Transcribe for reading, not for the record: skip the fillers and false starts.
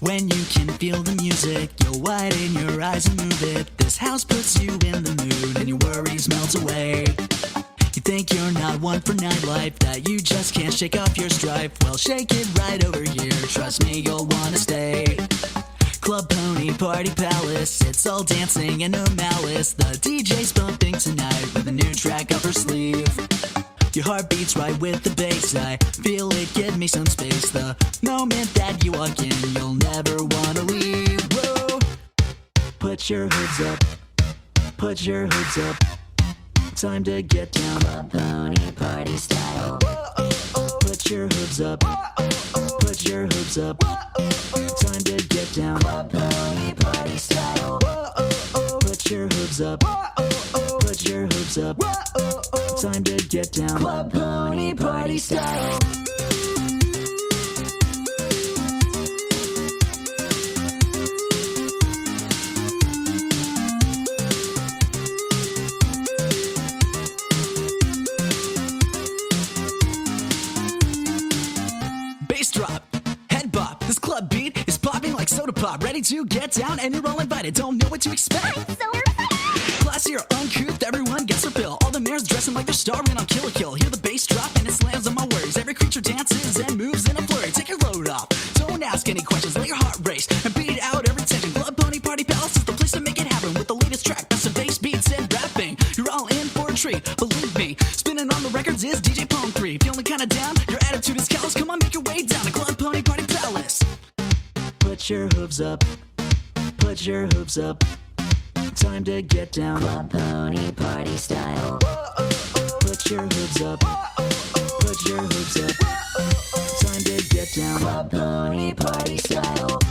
When you can feel the music, you'll widen your eyes and move it. This house puts you in the mood and your worries melt away. You think you're not one for nightlife, that you just can't shake off your strife. Well, shake it right over here, trust me, you'll wanna stay. Club Pony Party Palace, it's all dancing and no malice. The DJ's bumping tonight with a new track up her sleeve. Your heart beats right with the bass, I feel it, give me some space. The moment that you walk in, you'll never wanna leave. Whoa. Put your hoods up, put your hoods up. Time to get down, Club Pony Party style. Put your hoods up, put your hoods up. Time to get down, Club Pony Party style. Put your hoods up, put your hoods up. Time to get down, Club Pony Party style. Bass drop, head bop, this club beat is popping like soda pop. Ready to get down and you're all invited, don't know what to expect. I'm so excited! Classy or uncouth, everyone gets their fill. All the mares dressing like they're starring on Kill la Kill. Hear the bass drop and it slams on my words. Every creature dances and moves in a flurry. Take your load off, don't ask any questions, let your heart race and beat out every tension. Club Pony Party Palace is the place to make it happen. With the latest track, best of bass beats and rapping. You're all in for a treat, believe me. Spinning on the records is DJ Pone 3. Feeling kinda down, your attitude is callous. Come on, make your way down to Club Pony Party Palace. Put your hooves up, put your hooves up. Time to get down, Club Pony Party style. put your hooves up, put your hooves up. Time to get down, Club Pony Party style.